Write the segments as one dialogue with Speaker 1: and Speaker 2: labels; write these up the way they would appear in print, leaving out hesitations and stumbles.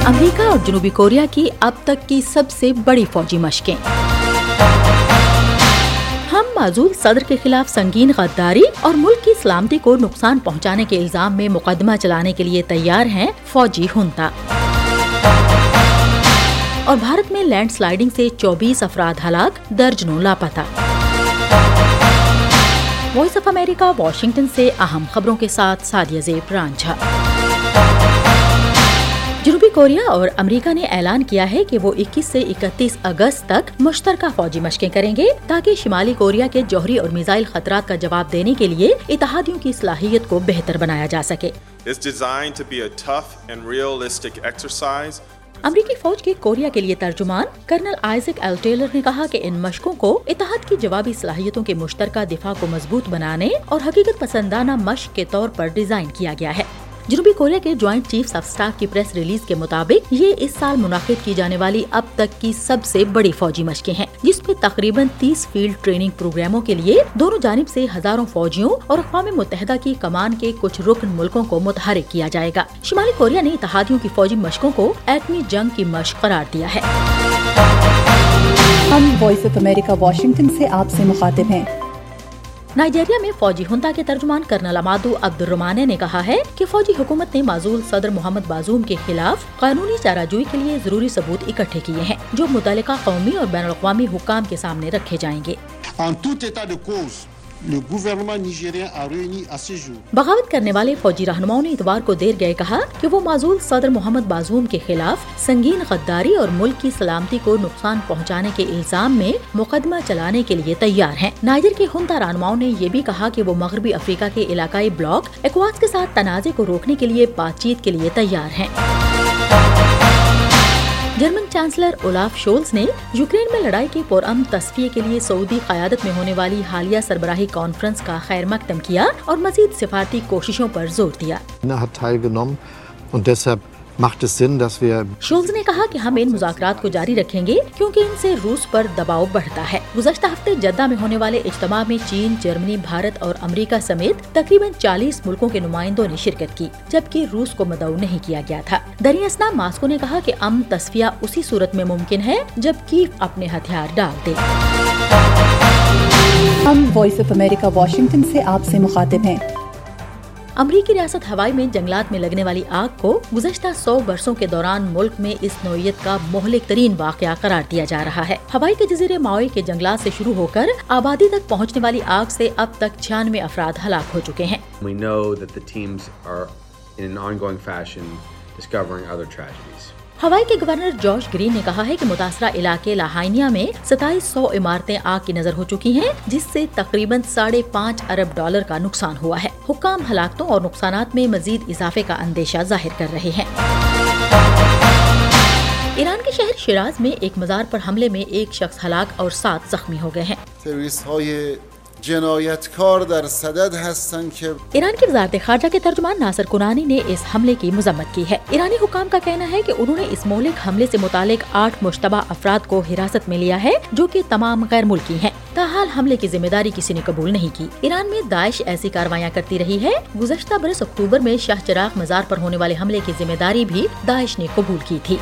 Speaker 1: امریکہ اور جنوبی کوریا کی اب تک کی سب سے بڑی فوجی مشقیں۔ ہم معزول صدر کے خلاف سنگین غداری اور ملک کی سلامتی کو نقصان پہنچانے کے الزام میں مقدمہ چلانے کے لیے تیار ہیں فوجی ہنتا۔ اور بھارت میں لینڈ سلائیڈنگ سے 24 افراد ہلاک، درجنوں لاپتہ۔ وائس آف امریکہ واشنگٹن سے اہم خبروں کے ساتھ سعدیہ زیب رانجھا۔ جنوبی کوریا اور امریکہ نے اعلان کیا ہے کہ وہ 21 سے 31 اگست تک مشترکہ فوجی مشقیں کریں گے تاکہ شمالی کوریا کے جوہری اور میزائل خطرات کا جواب دینے کے لیے اتحادیوں کی صلاحیت کو بہتر بنایا جا سکے۔ امریکی فوج کے کوریا کے لیے ترجمان کرنل آئزک ایل ٹیلر نے کہا کہ ان مشقوں کو اتحاد کی جوابی صلاحیتوں کے مشترکہ دفاع کو مضبوط بنانے اور حقیقت پسندانہ مشق کے طور پر ڈیزائن کیا گیا ہے۔ جنوبی کوریا کے جوائنٹ چیفز آف اسٹاف کی پریس ریلیز کے مطابق یہ اس سال منعقد کی جانے والی اب تک کی سب سے بڑی فوجی مشقیں ہیں، جس میں تقریباً 30 فیلڈ ٹریننگ پروگراموں کے لیے دونوں جانب سے ہزاروں فوجیوں اور اقوام متحدہ کی کمان کے کچھ رکن ملکوں کو متحرک کیا جائے گا۔ شمالی کوریا نے اتحادیوں کی فوجی مشقوں کو ایٹمی جنگ کی مشق قرار دیا ہے۔
Speaker 2: ہم وائس آف امریکہ واشنگٹن سے آپ سے مخاطب ہیں۔
Speaker 1: نائجیریا میں فوجی ہنتا کے ترجمان کرنل امادو عبد الرحمانے نے کہا ہے کہ فوجی حکومت نے معزول صدر محمد بازوم کے خلاف قانونی چارہ جوئی کے لیے ضروری ثبوت اکٹھے کیے ہیں، جو متعلقہ قومی اور بین الاقوامی حکام کے سامنے رکھے جائیں گے۔ بغاوت کرنے والے فوجی رہنماؤں نے اتوار کو دیر گئے کہا کہ وہ معزول صدر محمد بازوم کے خلاف سنگین غداری اور ملک کی سلامتی کو نقصان پہنچانے کے الزام میں مقدمہ چلانے کے لیے تیار ہیں۔ نائجر کے ہنتا رہنماؤں نے یہ بھی کہا کہ وہ مغربی افریقہ کے علاقائی بلاک ایکواس کے ساتھ تنازع کو روکنے کے لیے بات چیت کے لیے تیار ہیں۔ جرمن چانسلر اولاف شولز نے یوکرین میں لڑائی کے پرامن تصفیے کے لیے سعودی قیادت میں ہونے والی حالیہ سربراہی کانفرنس کا خیر مقدم کیا اور مزید سفارتی کوششوں پر زور دیا۔ شولز نے کہا کہ ہم ان مذاکرات کو جاری رکھیں گے کیونکہ ان سے روس پر دباؤ بڑھتا ہے۔ گزشتہ ہفتے جدہ میں ہونے والے اجتماع میں چین، جرمنی، بھارت اور امریکہ سمیت تقریباً 40 ملکوں کے نمائندوں نے شرکت کی، جبکہ روس کو مدعو نہیں کیا گیا تھا۔ دریں اثنا ماسکو نے کہا کہ امن تصفیہ اسی صورت میں ممکن ہے جب کیف اپنے ہتھیار ڈال دے۔
Speaker 2: ہم وائس آف امریکہ واشنگٹن سے آپ سے مخاطب ہیں۔
Speaker 1: امریکی ریاست ہوائی میں جنگلات میں لگنے والی آگ کو گزشتہ 100 برسوں کے دوران ملک میں اس نوعیت کا مہلک ترین واقعہ قرار دیا جا رہا ہے۔ ہوائی کے جزیرے ماؤی کے جنگلات سے شروع ہو کر آبادی تک پہنچنے والی آگ سے اب تک 96 افراد ہلاک ہو چکے ہیں۔
Speaker 3: We know that the teams are in an ongoing fashion discovering other tragedies.
Speaker 1: ہوائی کے گورنر جوش گرین نے کہا ہے کہ متاثرہ علاقے لاہائنیا میں 2700 عمارتیں آگ کی نظر ہو چکی ہیں، جس سے تقریباً $5.5 ارب کا نقصان ہوا ہے۔ حکام ہلاکتوں اور نقصانات میں مزید اضافے کا اندیشہ ظاہر کر رہے ہیں۔ ایران کے شہر شیراز میں ایک مزار پر حملے میں ایک شخص ہلاک اور 7 زخمی ہو گئے ہیں۔ ایران کی وزارت خارجہ کے ترجمان ناصر کنانی نے اس حملے کی مذمت کی ہے۔ ایرانی حکام کا کہنا ہے کہ انہوں نے اس مہلک حملے سے متعلق 8 مشتبہ افراد کو حراست میں لیا ہے، جو کہ تمام غیر ملکی ہیں۔ تاحال حملے کی ذمہ داری کسی نے قبول نہیں کی۔ ایران میں داعش ایسی کارروائیاں کرتی رہی ہے۔ گزشتہ برس اکتوبر میں شاہ چراغ مزار پر ہونے والے حملے کی ذمہ داری بھی داعش نے قبول کی تھی۔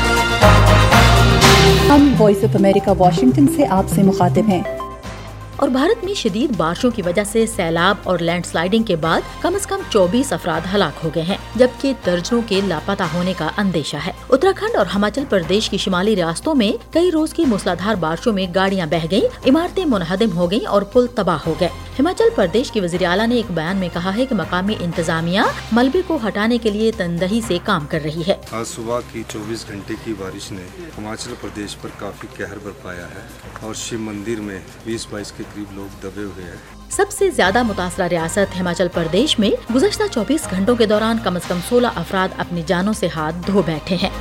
Speaker 2: ہم وائس آف امریکہ واشنگٹن سے آپ سے مخاطب ہیں۔
Speaker 1: اور بھارت میں شدید بارشوں کی وجہ سے سیلاب اور لینڈ سلائیڈنگ کے بعد کم از کم 24 افراد ہلاک ہو گئے ہیں، جبکہ درجنوں کے لاپتہ ہونے کا اندیشہ ہے۔ اتراکھنڈ اور ہماچل پردیش کی شمالی ریاستوں میں کئی روز کی موسلادھار بارشوں میں گاڑیاں بہہ گئیں، عمارتیں منہدم ہو گئیں اور پل تباہ ہو گئے۔ ہماچل پردیش کی وزیر اعلیٰ نے ایک بیان میں کہا ہے کہ مقامی انتظامیہ ملبے کو ہٹانے کے لیے تندہی سے کام کر رہی ہے۔
Speaker 4: آج صبح کی 24 گھنٹے کی بارش نے ہماچل پردیش پر کافی قہر برپایا ہے اور شیو مندر میں 20-22 کے قریب لوگ دبے ہوئے ہیں۔
Speaker 1: سب سے زیادہ متاثرہ ریاست ہماچل پردیش میں گزشتہ 24 گھنٹوں کے دوران کم از کم 16 افراد اپنی جانوں سے ہاتھ دھو بیٹھے ہیں۔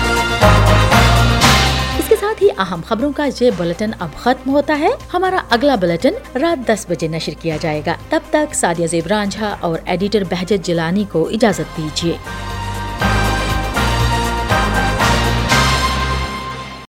Speaker 1: اس کے ساتھ ہی اہم خبروں کا یہ بلیٹن اب ختم ہوتا ہے۔ ہمارا اگلا بلیٹن رات 10 بجے نشر کیا جائے گا۔ تب تک سعدیہ زیب رانجھا اور ایڈیٹر بہجت جیلانی کو اجازت دیجیے۔